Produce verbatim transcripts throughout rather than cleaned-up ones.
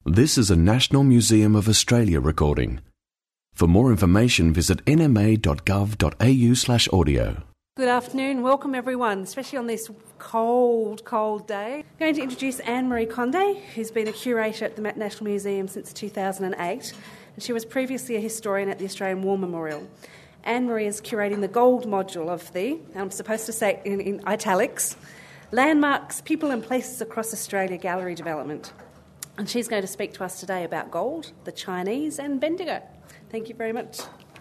This is a National Museum of Australia recording. For more information, visit n m a dot gov dot a u slash audio. Good afternoon, welcome everyone, especially on this cold, cold day. I'm going to introduce Anne-Marie Condé, who's been a curator at the National Museum since two thousand eight, and she was previously a historian at the Australian War Memorial. Anne-Marie is curating the gold module of the, I'm supposed to say in, in italics, Landmarks, People and Places Across Australia Gallery Development. And she's going to speak to us today about gold, the Chinese and Bendigo. Thank you very much.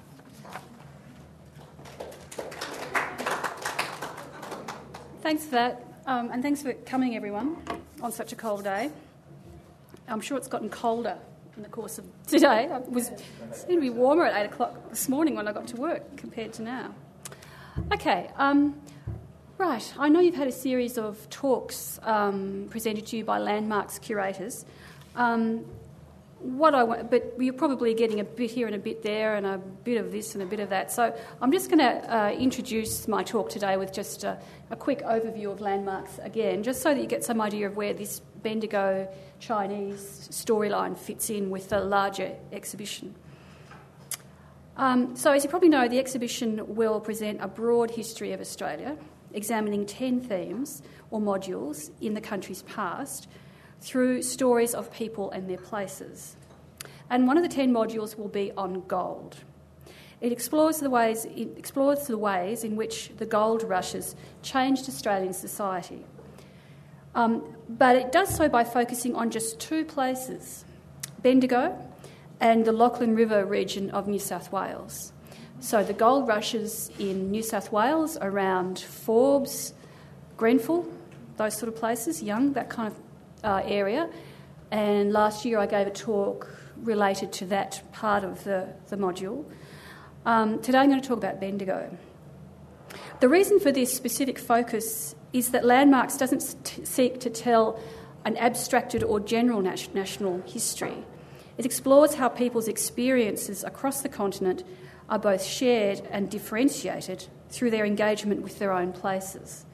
Thanks for that, um, and thanks for coming, everyone, on such a cold day. I'm sure it's gotten colder in the course of today. It was it seemed to be warmer at eight o'clock this morning when I got to work compared to now. Okay, um, right. I know you've had a series of talks um, presented to you by Landmarks curators. Um, what I want, but you're probably getting a bit here and a bit there, and a bit of this and a bit of that. So I'm just going to uh, introduce my talk today with just a, a quick overview of Landmarks again, just so that you get some idea of where this Bendigo Chinese storyline fits in with the larger exhibition. Um, so as you probably know, the exhibition will present a broad history of Australia, examining ten themes or modules in the country's past through stories of people and their places. And one of the ten modules will be on gold. It explores the ways, it explores the ways in which the gold rushes changed Australian society. Um, but it does so by focusing on just two places, Bendigo and the Lachlan River region of New South Wales. So the gold rushes in New South Wales around Forbes, Grenfell, those sort of places, Young, that kind of uh, area. And last year I gave a talk related to that part of the, the module. Um, today I'm going to talk about Bendigo. The reason for this specific focus is that Landmarks doesn't t- seek to tell an abstracted or general nat- national history. It explores how people's experiences across the continent are both shared and differentiated through their engagement with their own places.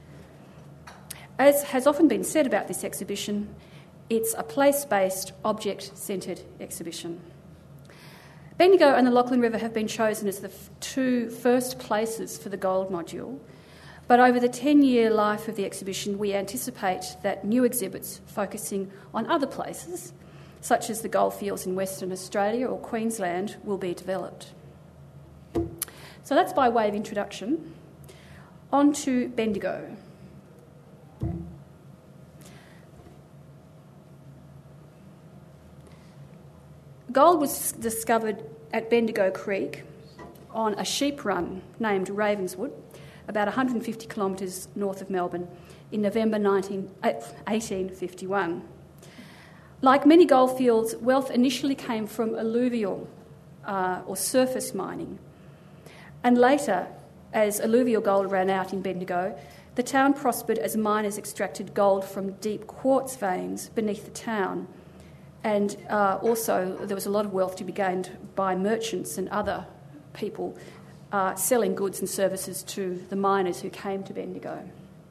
As has often been said about this exhibition, it's a place-based, object-centred exhibition. Bendigo and the Lachlan River have been chosen as the f- two first places for the gold module, but over the ten-year life of the exhibition, we anticipate that new exhibits focusing on other places, such as the goldfields in Western Australia or Queensland, will be developed. So that's by way of introduction. On to Bendigo. Gold was discovered at Bendigo Creek on a sheep run named Ravenswood, about one hundred fifty kilometres north of Melbourne, in November eighteen fifty-one. Like many goldfields, wealth initially came from alluvial uh, or surface mining. And later, as alluvial gold ran out in Bendigo, the town prospered as miners extracted gold from deep quartz veins beneath the town. And uh, also there was a lot of wealth to be gained by merchants and other people uh, selling goods and services to the miners who came to Bendigo.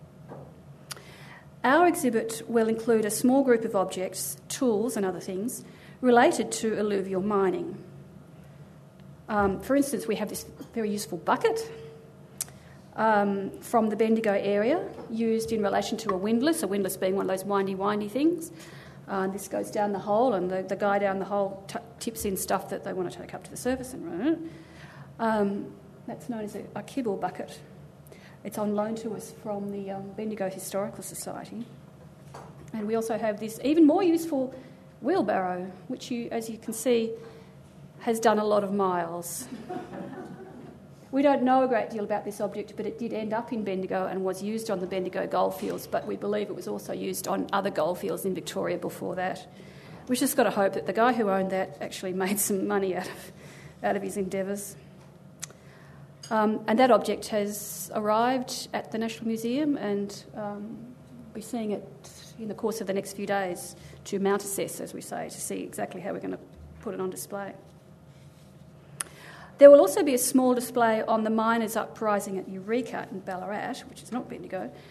Our exhibit will include a small group of objects, tools and other things, related to alluvial mining. Um, for instance, we have this very useful bucket um, from the Bendigo area, used in relation to a windlass, a windlass being one of those windy, windy things. Uh, this goes down the hole, and the, the guy down the hole t- tips in stuff that they want to take up to the surface and run it. Um, that's known as a, a kibble bucket. It's on loan to us from the um, Bendigo Historical Society. And we also have this even more useful wheelbarrow, which, you, as you can see, has done a lot of miles. We don't know a great deal about this object, but it did end up in Bendigo and was used on the Bendigo goldfields, but we believe it was also used on other goldfields in Victoria before that. We've just got to hope that the guy who owned that actually made some money out of, out of his endeavours. Um, and that object has arrived at the National Museum, and um, we'll be seeing it in the course of the next few days to mount assess, as we say, to see exactly how we're going to put it on display. There will also be a small display on the miners' uprising at Eureka in Ballarat, which is not Bendigo,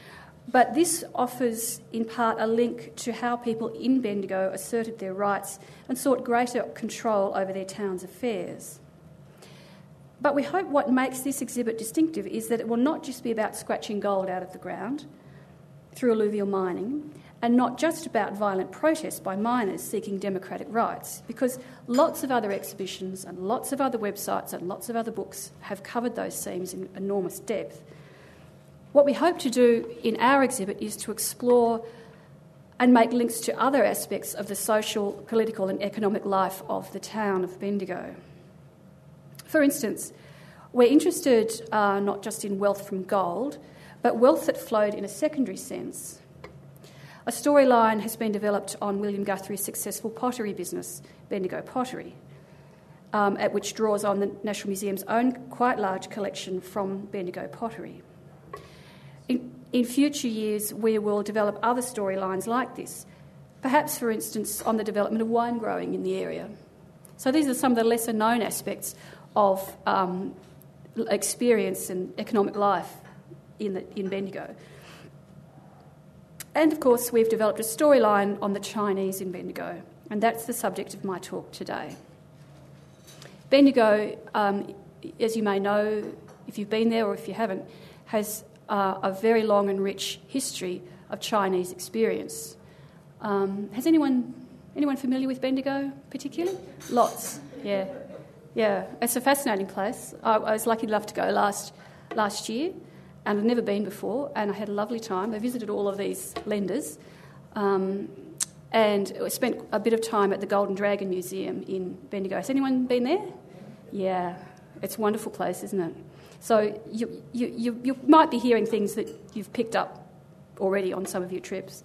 But this offers, in part, a link to how people in Bendigo asserted their rights and sought greater control over their town's affairs. But we hope what makes this exhibit distinctive is that it will not just be about scratching gold out of the ground through alluvial mining, and not just about violent protest by miners seeking democratic rights, because lots of other exhibitions and lots of other websites and lots of other books have covered those themes in enormous depth. What we hope to do in our exhibit is to explore and make links to other aspects of the social, political and economic life of the town of Bendigo. For instance, we're interested uh, not just in wealth from gold, but wealth that flowed in a secondary sense. A storyline has been developed on William Guthrie's successful pottery business, Bendigo Pottery, um, at which draws on the National Museum's own quite large collection from Bendigo pottery. In, in future years, we will develop other storylines like this, perhaps, for instance, on the development of wine growing in the area. So these are some of the lesser-known aspects of um, experience and economic life in, the, in Bendigo. And, of course, we've developed a storyline on the Chinese in Bendigo, and that's the subject of my talk today. Bendigo, um, as you may know, if you've been there or if you haven't, has uh, a very long and rich history of Chinese experience. Um, has anyone anyone familiar with Bendigo particularly? Lots, yeah. Yeah, it's a fascinating place. I, I was lucky enough to go last last year, and I'd never been before, and I had a lovely time. I visited all of these lenders, um, and I spent a bit of time at the Golden Dragon Museum in Bendigo. Has anyone been there? Yeah, it's a wonderful place, isn't it? So you, you, you, you might be hearing things that you've picked up already on some of your trips.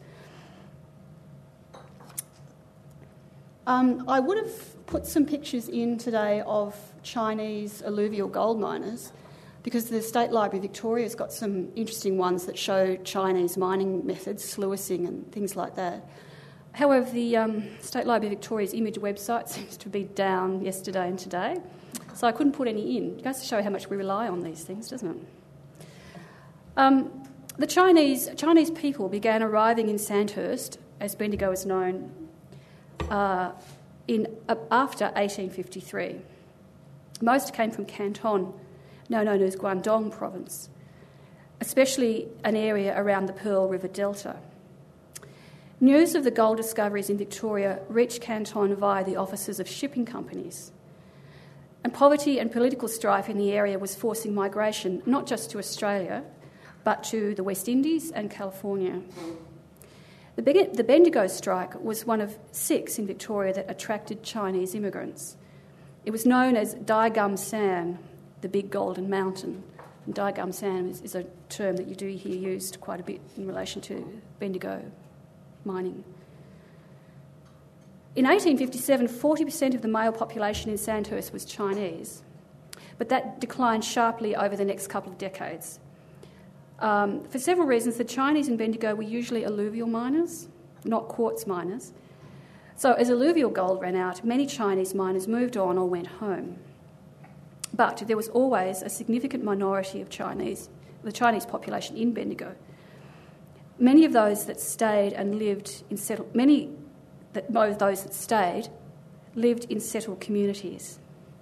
Um, I would have put some pictures in today of Chinese alluvial gold miners, because the State Library Victoria has got some interesting ones that show Chinese mining methods, sluicing and things like that. However, the um, State Library Victoria's image website seems to be down yesterday and today, so I couldn't put any in. It goes to show how much we rely on these things, doesn't it? Um, the Chinese Chinese people began arriving in Sandhurst, as Bendigo is known, uh, in uh, after eighteen fifty-three. Most came from Canton, now known as Guangdong Province, especially an area around the Pearl River Delta. News of the gold discoveries in Victoria reached Canton via the offices of shipping companies. And poverty and political strife in the area was forcing migration not just to Australia, but to the West Indies and California. The, the Bendigo strike was one of six in Victoria that attracted Chinese immigrants. It was known as Dai Gum San, the Big Golden Mountain. And Dai Gum San is, is a term that you do hear used quite a bit in relation to Bendigo mining. In eighteen fifty-seven, forty percent of the male population in Sandhurst was Chinese, but that declined sharply over the next couple of decades. Um, for several reasons, the Chinese in Bendigo were usually alluvial miners, not quartz miners. So as alluvial gold ran out, many Chinese miners moved on or went home. But there was always a significant minority of Chinese, the Chinese population in Bendigo. Many of those that stayed and lived in settled, many that most of those that stayed lived in settled communities,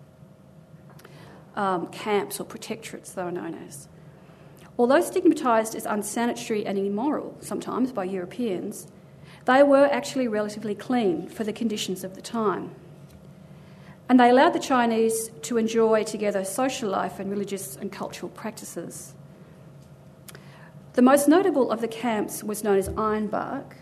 um, camps or protectorates they were known as. Although stigmatised as unsanitary and immoral sometimes by Europeans, they were actually relatively clean for the conditions of the time. And they allowed the Chinese to enjoy together social life and religious and cultural practices. The most notable of the camps was known as Ironbark.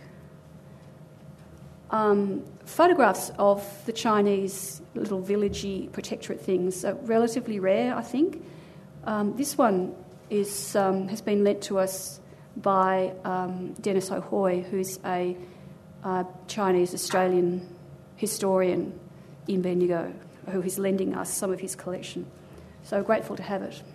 Um, photographs of the Chinese little villagey protectorate things are relatively rare, I think. Um, this one is um, has been lent to us by um, Dennis O'Hoy, who's a uh, Chinese-Australian historian in Bendigo, who is lending us some of his collection. So grateful to have it.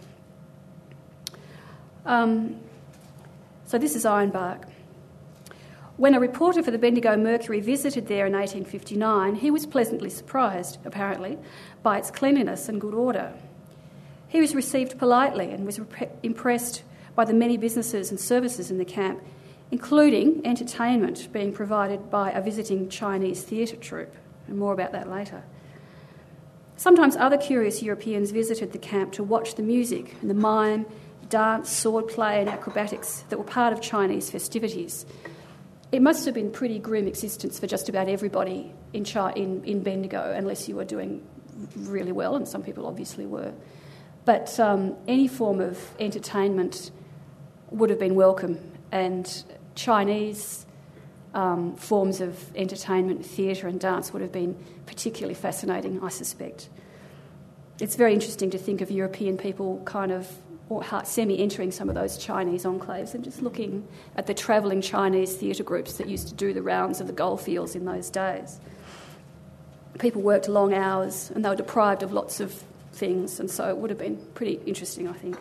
Um, so this is Ironbark. When a reporter for the Bendigo Mercury visited there in eighteen fifty-nine, he was pleasantly surprised, apparently, by its cleanliness and good order. He was received politely and was rep- impressed by the many businesses and services in the camp, including entertainment being provided by a visiting Chinese theatre troupe, and more about that later. Sometimes other curious Europeans visited the camp to watch the music and the mime, dance, swordplay and acrobatics that were part of Chinese festivities. It must have been a pretty grim existence for just about everybody in, Chi- in, in Bendigo, unless you were doing really well, and some people obviously were. But um, any form of entertainment would have been welcome, and Chinese um, forms of entertainment, theatre and dance would have been particularly fascinating, I suspect. It's very interesting to think of European people kind of or semi-entering some of those Chinese enclaves and just looking at the travelling Chinese theatre groups that used to do the rounds of the goldfields in those days. People worked long hours and they were deprived of lots of things, and so it would have been pretty interesting, I think.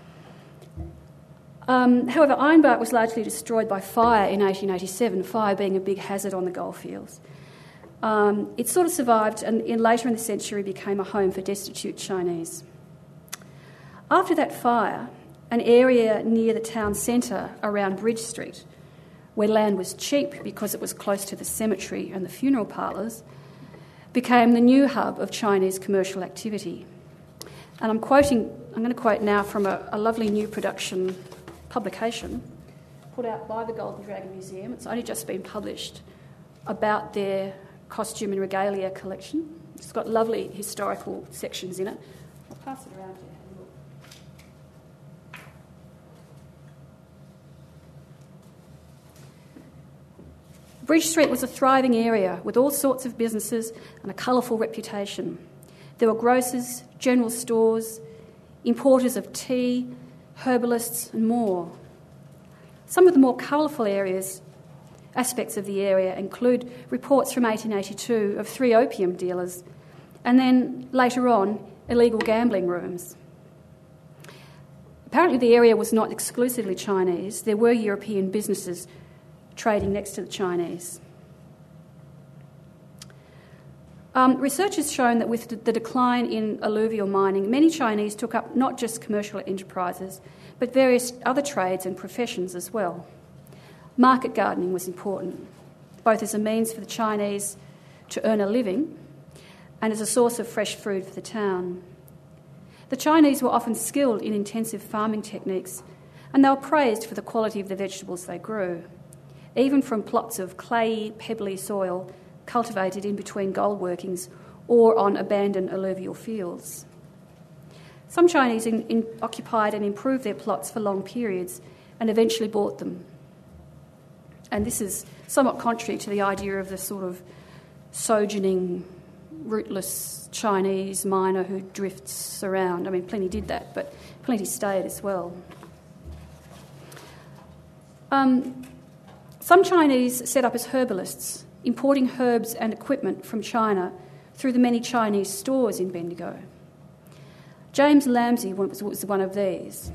Um, however, Ironbark was largely destroyed by fire in eighteen eighty-seven, fire being a big hazard on the goldfields. Um, it sort of survived and in, later in the century became a home for destitute Chinese. After that fire, an area near the town centre around Bridge Street, where land was cheap because it was close to the cemetery and the funeral parlours, became the new hub of Chinese commercial activity. And I'm quoting, I'm going to quote now from a, a lovely new production publication put out by the Golden Dragon Museum. It's only just been published, about their costume and regalia collection. It's got lovely historical sections in it. I'll pass it around to you. Bridge Street was a thriving area with all sorts of businesses and a colourful reputation. There were grocers, general stores, importers of tea, herbalists and more. Some of the more colourful areas, aspects of the area include reports from eighteen eighty-two of three opium dealers and then later on illegal gambling rooms. Apparently the area was not exclusively Chinese. There were European businesses trading next to the Chinese. Um, research has shown that with the decline in alluvial mining, many Chinese took up not just commercial enterprises, but various other trades and professions as well. Market gardening was important, both as a means for the Chinese to earn a living and as a source of fresh food for the town. The Chinese were often skilled in intensive farming techniques, and they were praised for the quality of the vegetables they grew, even from plots of clayey, pebbly soil cultivated in between gold workings or on abandoned alluvial fields. Some Chinese in, in, occupied and improved their plots for long periods and eventually bought them. And this is somewhat contrary to the idea of the sort of sojourning, rootless Chinese miner who drifts around. I mean, plenty did that, but plenty stayed as well. Um, Some Chinese set up as herbalists, importing herbs and equipment from China through the many Chinese stores in Bendigo. James Lamsey was, was one of these.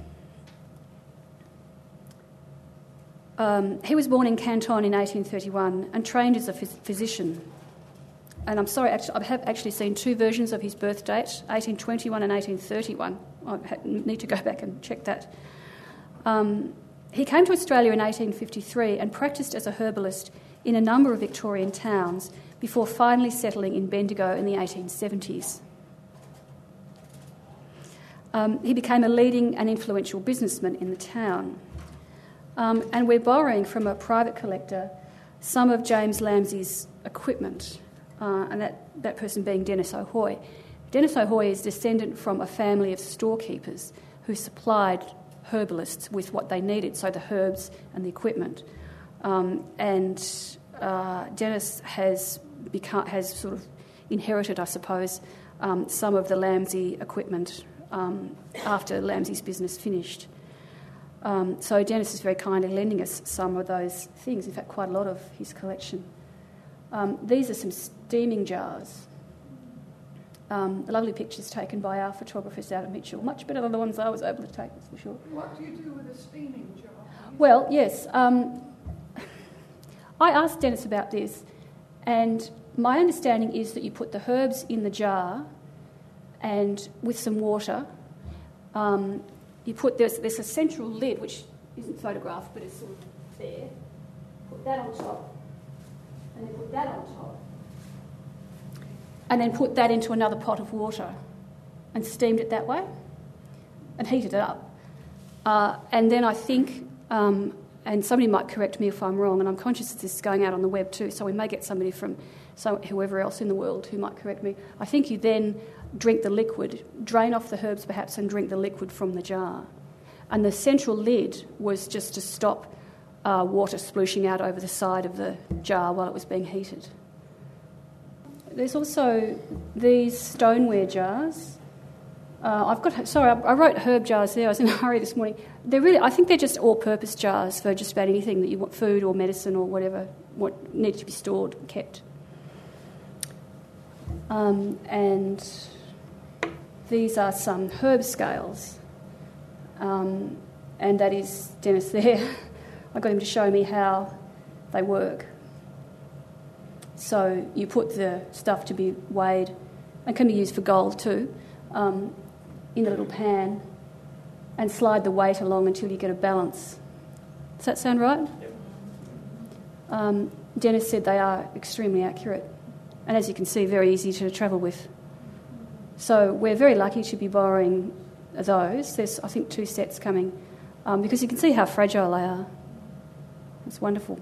Um, he was born in Canton in eighteen thirty-one and trained as a phys- physician. And I'm sorry, actually, I have actually seen two versions of his birth date, eighteen twenty-one and eighteen thirty-one. I need to go back and check that. Um, He came to Australia in eighteen fifty-three and practised as a herbalist in a number of Victorian towns before finally settling in Bendigo in the eighteen seventies. Um, he became a leading and influential businessman in the town. Um, and we're borrowing from a private collector some of James Lamsey's equipment, uh, and that, that person being Dennis O'Hoy. Dennis O'Hoy is descendant from a family of storekeepers who supplied herbalists with what they needed, so the herbs and the equipment. Um, and uh, Dennis has become, has sort of inherited, I suppose, um, some of the Lamsey equipment um, after Lamsey's business finished. Um, so Dennis is very kindly lending us some of those things, in fact quite a lot of his collection. Um, these are some steaming jars. Um, lovely pictures taken by our photographers out of Mitchell, much better than the ones I was able to take, that's for sure. What do you do with a steaming jar? Well, yes, um, I asked Dennis about this, and my understanding is that you put the herbs in the jar and with some water, um, you put, there's, there's a central lid, which isn't photographed, but it's sort of there. Put that on top, and then put that on top. And then put that into another pot of water and steamed it that way and heated it up. Uh, and then I think, um, and somebody might correct me if I'm wrong, and I'm conscious that this is going out on the web too, so we may get somebody from so whoever else in the world who might correct me. I think you then drink the liquid, drain off the herbs perhaps, and drink the liquid from the jar. And the central lid was just to stop uh, water splooshing out over the side of the jar while it was being heated. There's also these stoneware jars. Uh, I've got sorry, I, I wrote herb jars there. I was in a hurry this morning. They're really, I think they're just all-purpose jars for just about anything that you want, food or medicine or whatever, what needs to be stored, kept. Um, and these are some herb scales, um, and that is Dennis there. I got him to show me how they work. So you put the stuff to be weighed, and can be used for gold too, um, in a little pan, and slide the weight along until you get a balance. Does that sound right? Yep. Um, Dennis said they are extremely accurate, and as you can see, very easy to travel with. So we're very lucky to be borrowing those. There's, I think, two sets coming, um, because you can see how fragile they are. It's wonderful.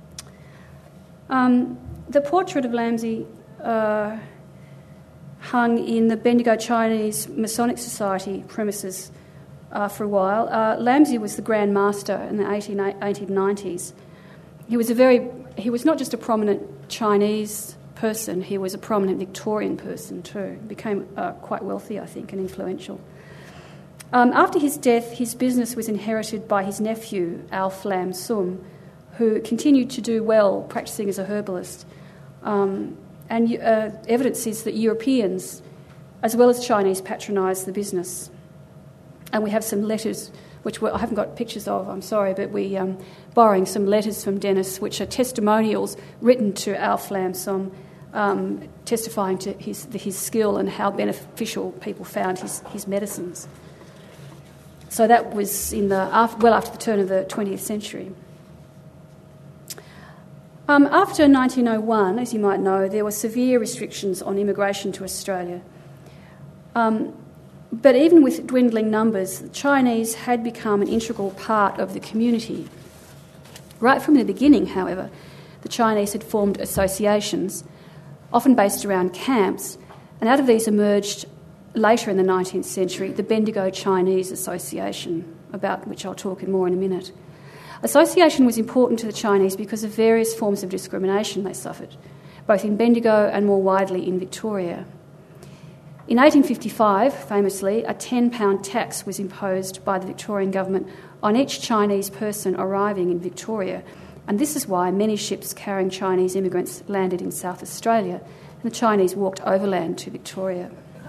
Um, the portrait of Lamsey uh, hung in the Bendigo Chinese Masonic Society premises uh, for a while. Uh, Lamsey was the Grand Master in the eighteen nineties. He was a very, he was not just a prominent Chinese person, he was a prominent Victorian person too. Became uh, quite wealthy, I think, and influential. Um, after his death, his business was inherited by his nephew, Alf Lam Sum, who continued to do well practising as a herbalist. Um, and uh, evidence is that Europeans, as well as Chinese, patronised the business. And we have some letters, which I haven't got pictures of, I'm sorry, but we're um, borrowing some letters from Dennis, which are testimonials written to Alf Lam Sum, um, testifying to his, his skill and how beneficial people found his, his medicines. So that was in the after, well after the turn of the twentieth century. Um, after nineteen oh one, as you might know, there were severe restrictions on immigration to Australia. Um, but even with dwindling numbers, the Chinese had become an integral part of the community. Right from the beginning, however, the Chinese had formed associations, often based around camps, and out of these emerged, later in the nineteenth century, the Bendigo Chinese Association, about which I'll talk in more in a minute. Association was important to the Chinese because of various forms of discrimination they suffered, both in Bendigo and more widely in Victoria. In eighteen fifty-five, famously, a ten pound tax was imposed by the Victorian government on each Chinese person arriving in Victoria, and this is why many ships carrying Chinese immigrants landed in South Australia, and the Chinese walked overland to Victoria.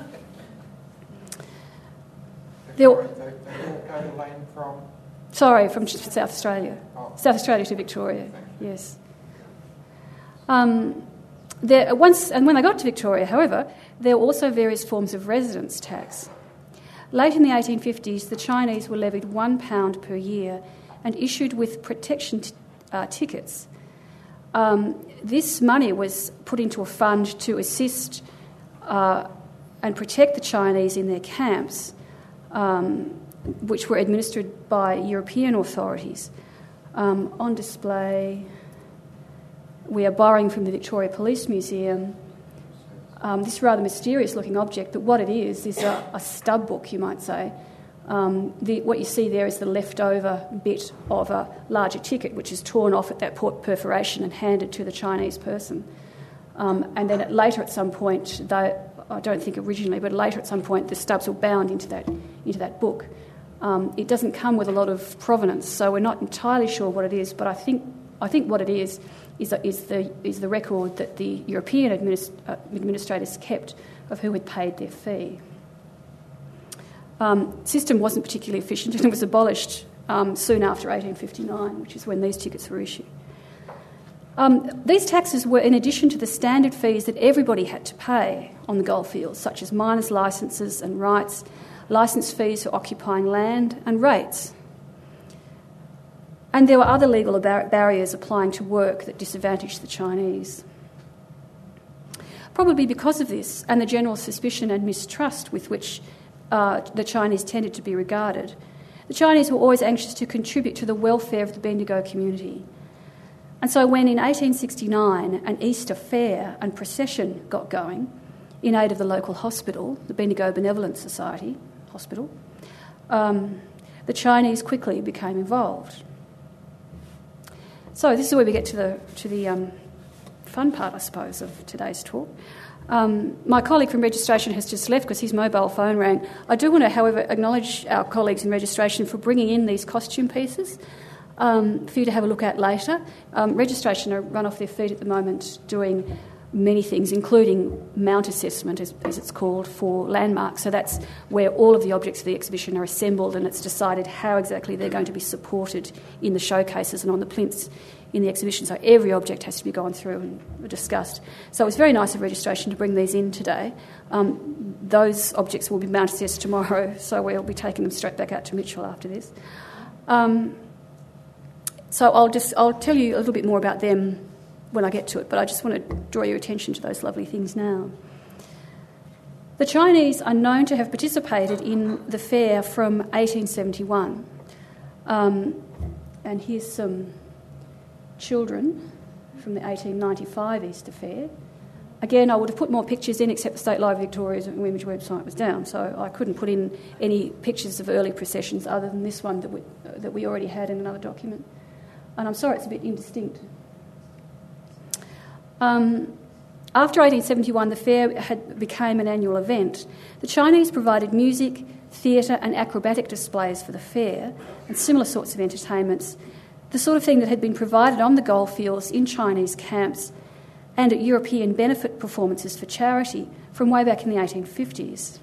There, Sorry, they, they walked overland from... Sorry, from South Australia. Oh. South Australia to Victoria, yes. Um, there, once, and when they got to Victoria, however, there were also various forms of residence tax. Late in the eighteen fifties, the Chinese were levied one pound per year and issued with protection t- uh, tickets. Um, this money was put into a fund to assist uh, and protect the Chinese in their camps, um, which were administered by European authorities. Um, on display, we are borrowing from the Victoria Police Museum um, this rather mysterious-looking object, but what it is is a, a stub book, you might say. Um, the, what you see there is the leftover bit of a larger ticket, which is torn off at that port perforation and handed to the Chinese person. Um, and then at, later at some point, they, I don't think originally, but later at some point, the stubs were bound into that into that book. Um, it doesn't come with a lot of provenance, so we're not entirely sure what it is. But I think I think what it is is, is the is the record that the European administ- uh, administrators kept of who had paid their fee. Um, system wasn't particularly efficient, and it was abolished um, soon after eighteen fifty-nine, which is when these tickets were issued. Um, these taxes were in addition to the standard fees that everybody had to pay on the goldfields, such as miners' licences and rights, licence fees for occupying land and rates. And there were other legal bar- barriers applying to work that disadvantaged the Chinese. Probably because of this and the general suspicion and mistrust with which uh, the Chinese tended to be regarded, the Chinese were always anxious to contribute to the welfare of the Bendigo community. And so when in eighteen sixty-nine an Easter fair and procession got going in aid of the local hospital, the Bendigo Benevolent Society Hospital, um, the Chinese quickly became involved. So this is where we get to the to the um, fun part, I suppose, of today's talk. Um, my colleague from registration has just left because his mobile phone rang. I do want to, however, acknowledge our colleagues in registration for bringing in these costume pieces um, for you to have a look at later. Um, registration are run off their feet at the moment doing many things, including mount assessment, as, as it's called, for landmarks. So that's where all of the objects of the exhibition are assembled, and it's decided how exactly they're going to be supported in the showcases and on the plinths in the exhibition. So every object has to be gone through and discussed. So it's very nice of registration to bring these in today. Um, those objects will be mount assessed tomorrow, so we'll be taking them straight back out to Mitchell after this. Um, so I'll just I'll tell you a little bit more about them when I get to it, but I just want to draw your attention to those lovely things now. The Chinese are known to have participated in the fair from eighteen seventy-one. Um, and here's some children from the eighteen ninety-five Easter Fair. Again, I would have put more pictures in, except the State Library Victoria's image website was down, so I couldn't put in any pictures of early processions other than this one that we, uh, that we already had in another document. And I'm sorry it's a bit indistinct. Um, after eighteen seventy-one, the fair had became an annual event. The Chinese provided music, theatre and acrobatic displays for the fair and similar sorts of entertainments, the sort of thing that had been provided on the goldfields in Chinese camps and at European benefit performances for charity from way back in the eighteen fifties.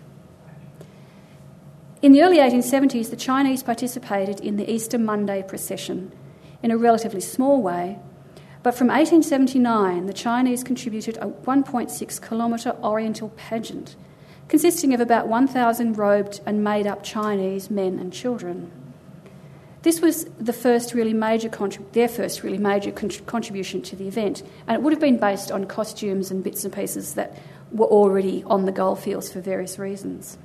In the early eighteen seventies, the Chinese participated in the Easter Monday procession in a relatively small way, but from eighteen seventy-nine, the Chinese contributed a one point six kilometre oriental pageant consisting of about one thousand robed and made-up Chinese men and children. This was the first really major contrib- their first really major con- contribution to the event, and it would have been based on costumes and bits and pieces that were already on the goldfields for various reasons.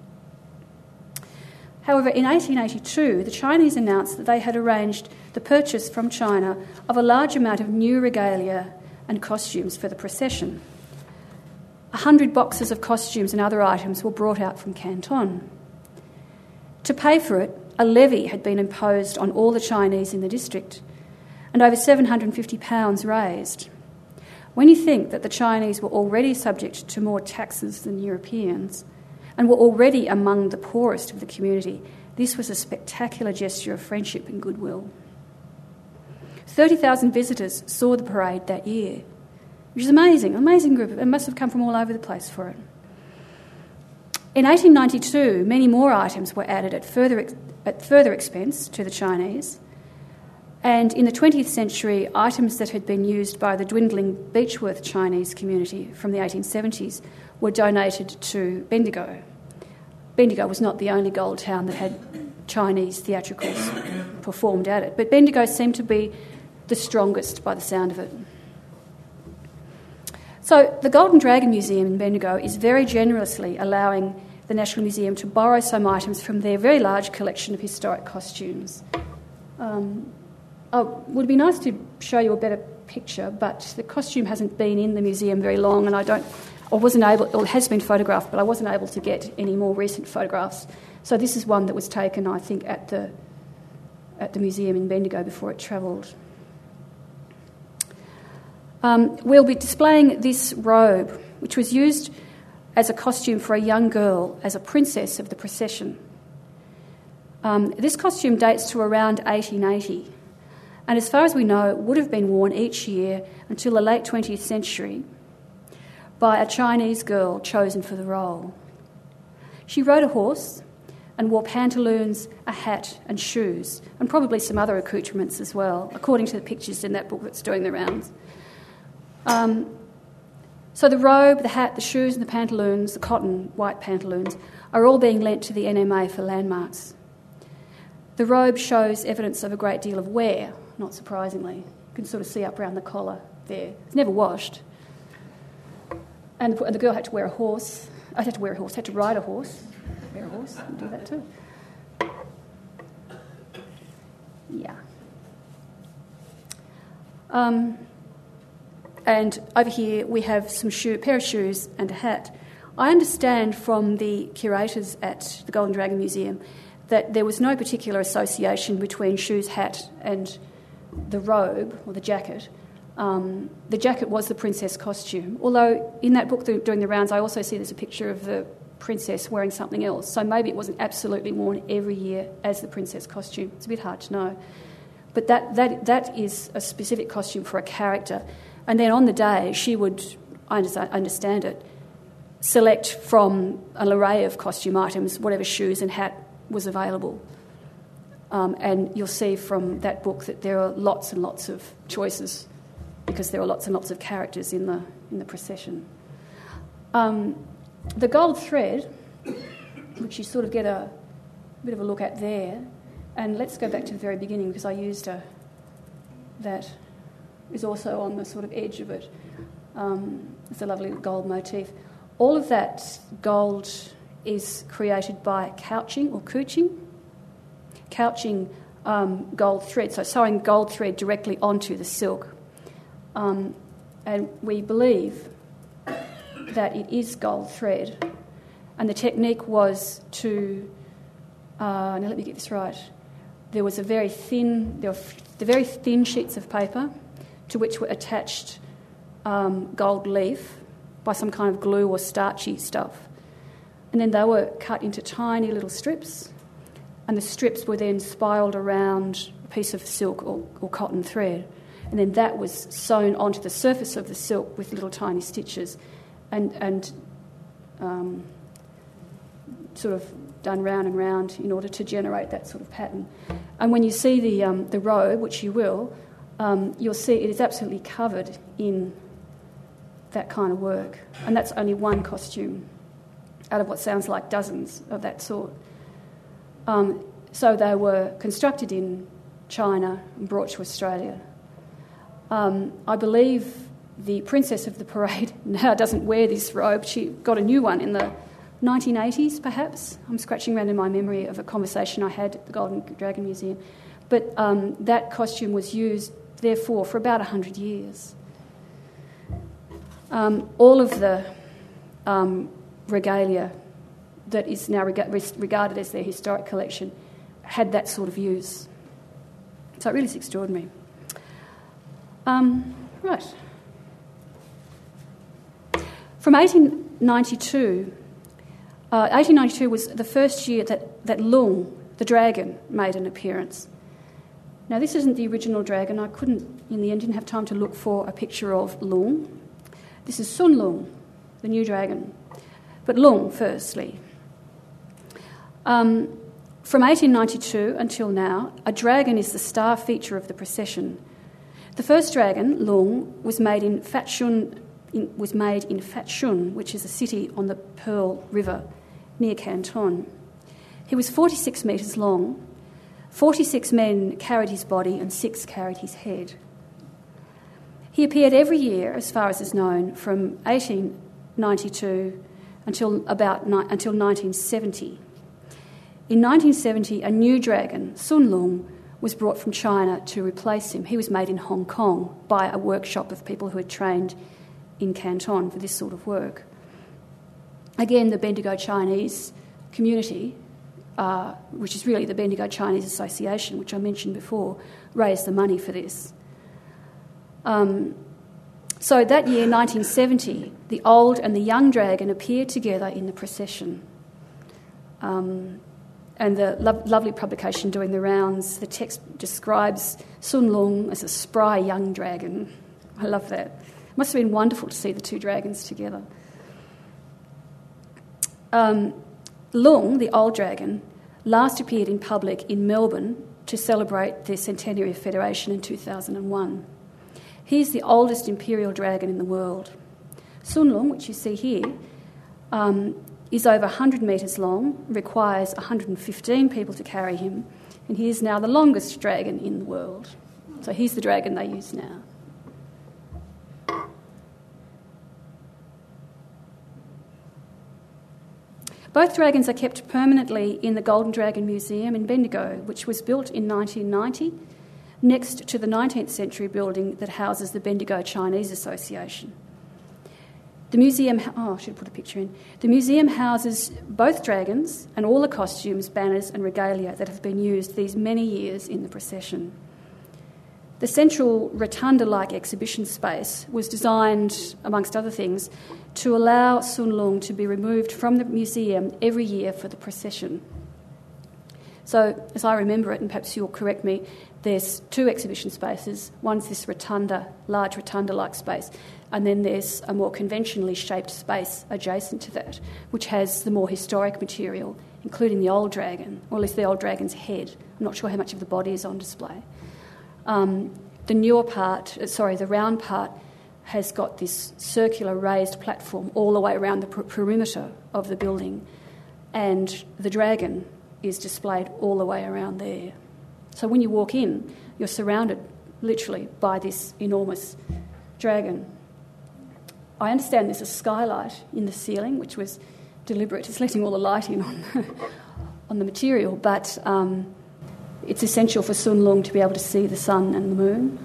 However, in eighteen eighty-two, the Chinese announced that they had arranged the purchase from China of a large amount of new regalia and costumes for the procession. A hundred boxes of costumes and other items were brought out from Canton. To pay for it, a levy had been imposed on all the Chinese in the district, and over seven hundred fifty pounds raised. When you think that the Chinese were already subject to more taxes than Europeans and were already among the poorest of the community, this was a spectacular gesture of friendship and goodwill. thirty thousand visitors saw the parade that year, which is amazing, an amazing group. It must have come from all over the place for it. In eighteen ninety-two, many more items were added at further ex- at further expense to the Chinese, and in the twentieth century, items that had been used by the dwindling Beechworth Chinese community from the eighteen seventies were donated to Bendigo. Bendigo was not the only gold town that had Chinese theatricals performed at it, but Bendigo seemed to be the strongest by the sound of it. So the Golden Dragon Museum in Bendigo is very generously allowing the National Museum to borrow some items from their very large collection of historic costumes. Um, oh, it would be nice to show you a better picture, but the costume hasn't been in the museum very long, and I don't, I wasn't able, or it has been photographed, but I wasn't able to get any more recent photographs. So this is one that was taken, I think, at the at the museum in Bendigo before it travelled. Um, we'll be displaying this robe, which was used as a costume for a young girl as a princess of the procession. Um, this costume dates to around eighteen eighty, and as far as we know, it would have been worn each year until the late twentieth century by a Chinese girl chosen for the role. She rode a horse and wore pantaloons, a hat and shoes, and probably some other accoutrements as well, according to the pictures in that book that's doing the rounds. Um, So the robe, the hat, the shoes and the pantaloons, the cotton white pantaloons, are all being lent to the N M A for landmarks. The robe shows evidence of a great deal of wear, not surprisingly. You can sort of see up around the collar there. It's never washed. And the girl had to wear a horse. I had to wear a horse, had to ride a horse. Wear a horse, and do that too. Yeah. Um, and over here we have some shoe, pair of shoes and a hat. I understand from the curators at the Golden Dragon Museum that there was no particular association between shoes, hat and the robe or the jacket. Um, the jacket was the princess costume, although in that book doing the rounds I also see there's a picture of the princess wearing something else, so maybe it wasn't absolutely worn every year as the princess costume. It's a bit hard to know. But that that that is a specific costume for a character, and then on the day she would, I understand it, select from an array of costume items whatever shoes and hat was available. Um, and you'll see from that book that there are lots and lots of choices because there are lots and lots of characters in the in the procession. Um, the gold thread, which you sort of get a bit of a look at there, and let's go back to the very beginning because I used a that is also on the sort of edge of it. Um, it's a lovely gold motif. All of that gold is created by couching or couching, couching um, gold thread, so sewing gold thread directly onto the silk. Um, and we believe that it is gold thread. And the technique was to, uh, now let me get this right, there was a very thin, there were f- the very thin sheets of paper to which were attached um, gold leaf by some kind of glue or starchy stuff. And then they were cut into tiny little strips, and the strips were then spiralled around a piece of silk or, or cotton thread. And then that was sewn onto the surface of the silk with little tiny stitches and, and um, sort of done round and round in order to generate that sort of pattern. And when you see the um, the robe, which you will, um, you'll see it is absolutely covered in that kind of work. And that's only one costume out of what sounds like dozens of that sort. Um, so they were constructed in China and brought to Australia. Um, I believe the princess of the parade now doesn't wear this robe. She got a new one in the nineteen eighties, perhaps. I'm scratching around in my memory of a conversation I had at the Golden Dragon Museum. But um, that costume was used, therefore, for about one hundred years. Um, all of the um, regalia that is now rega- regarded as their historic collection had that sort of use. So it really is extraordinary. Um, right. From eighteen ninety-two, uh, eighteen ninety-two was the first year that, that Lung, the dragon, made an appearance. Now, this isn't the original dragon. I couldn't, in the end, didn't have time to look for a picture of Lung. This is Sun Lung, the new dragon. But Lung, firstly. Um, from eighteen ninety-two until now, a dragon is the star feature of the procession. The first dragon, Lung, was made in Fatshun, in, was made in Fatshun, which is a city on the Pearl River near Canton. He was forty-six metres long. forty-six men carried his body and six carried his head. He appeared every year, as far as is known, from eighteen ninety-two until about ni- until nineteen seventy. In nineteen seventy, a new dragon, Sun Lung, was brought from China to replace him. He was made in Hong Kong by a workshop of people who had trained in Canton for this sort of work. Again, the Bendigo Chinese community, uh, which is really the Bendigo Chinese Association, which I mentioned before, raised the money for this. Um, so that year, nineteen seventy, the old and the young dragon appeared together in the procession. Um, and the lo- lovely publication doing the rounds, the text describes Sun Lung as a spry young dragon. I love that. It must have been wonderful to see the two dragons together. Um, Lung, the old dragon, last appeared in public in Melbourne to celebrate the centenary of Federation in two thousand one. He is the oldest imperial dragon in the world. Sun Lung, which you see here, um, is over one hundred metres long, requires one hundred fifteen people to carry him, and he is now the longest dragon in the world. So he's the dragon they use now. Both dragons are kept permanently in the Golden Dragon Museum in Bendigo, which was built in nineteen ninety, next to the nineteenth century building that houses the Bendigo Chinese Association. The museum, oh, I should put a picture in. The museum houses both dragons and all the costumes, banners and regalia that have been used these many years in the procession. The central rotunda-like exhibition space was designed, amongst other things, to allow Sun Lung to be removed from the museum every year for the procession. So, as I remember it, and perhaps you'll correct me, there's two exhibition spaces. One's this rotunda, large rotunda-like space, and then there's a more conventionally shaped space adjacent to that, which has the more historic material, including the old dragon, or at least the old dragon's head. I'm not sure how much of the body is on display. Um, the newer part, sorry, the round part, has got this circular raised platform all the way around the per- perimeter of the building, and the dragon is displayed all the way around there. So when you walk in, you're surrounded literally by this enormous dragon. I understand there's a skylight in the ceiling, which was deliberate. It's letting all the light in on the, on the material, but um, it's essential for Sun Lung to be able to see the sun and the moon.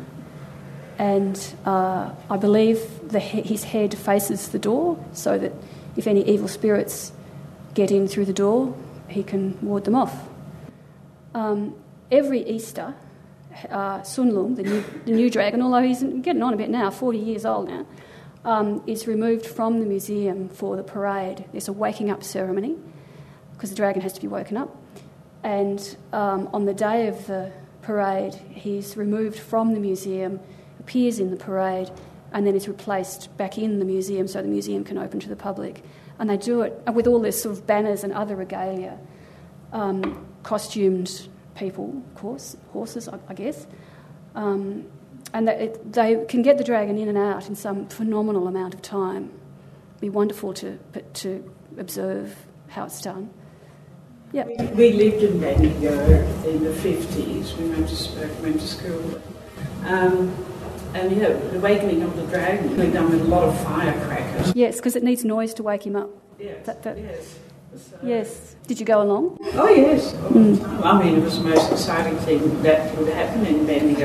And uh, I believe the he- his head faces the door so that if any evil spirits get in through the door, he can ward them off. Um, every Easter, uh, Sun Lung, the new, the new dragon, although he's getting on a bit now, forty years old now, um, is removed from the museum for the parade. There's a waking up ceremony because the dragon has to be woken up. And um, on the day of the parade, he's removed from the museum, appears in the parade, and then is replaced back in the museum so the museum can open to the public. And they do it with all this sort of banners and other regalia, um, costumed people, of course, horses, I, I guess. Um, and they, it, they can get the dragon in and out in some phenomenal amount of time. It'd be wonderful to to observe how it's done. Yeah. We, we lived in Bendigo in the fifties. We went to, went to school. Um, and yeah, the awakening of the dragon was done with a lot of firecrackers. Yes, because it needs noise to wake him up. Yes, that, that, yes. So, yes. Did you go along? Oh, yes. All the time. I mean, it was the most exciting thing that would happen in Bendigo.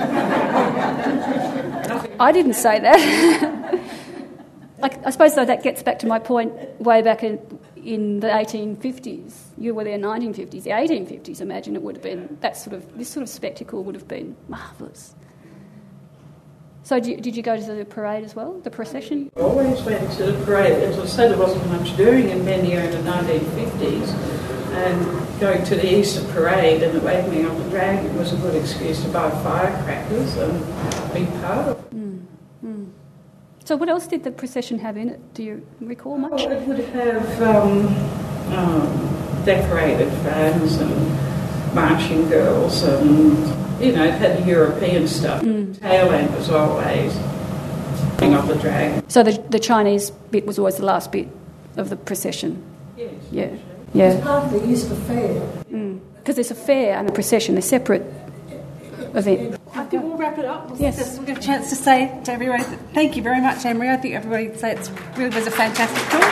I didn't say that. I, I suppose, though, that gets back to my point way back in, in the eighteen fifties. You were there in the nineteen fifties. The eighteen fifties, imagine it would have been, that sort of, this sort of spectacle would have been marvellous. So did you, did you go to the parade as well, the procession? I always went to the parade. As I said, there wasn't much doing in Bendigo in the nineteen fifties. And going to the Easter parade and the awakening of the dragon was a good excuse to buy firecrackers and be part of it. Mm, mm. So what else did the procession have in it? Do you recall much? Oh, it would have um, um, decorated fans and marching girls and, you know, it had the European stuff. Mm. Tail end was always of the dragon. So the, the Chinese bit was always the last bit of the procession? Yes. Yeah. Yeah. It's part of the Easter fair. Because mm. there's a fair and a procession, they're separate events. I think we'll wrap it up. We'll yes. Just, we'll give a chance to say to everybody, thank you very much, Anne-Marie. I think everybody would say it really was a fantastic tour.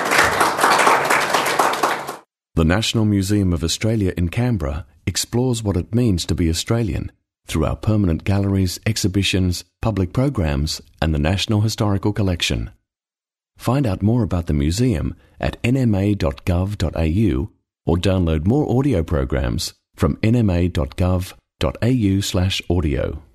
The National Museum of Australia in Canberra explores what it means to be Australian through our permanent galleries, exhibitions, public programs, and the National Historical Collection. Find out more about the museum at n m a dot gov dot a u or download more audio programs from n m a dot gov dot a u slash audio.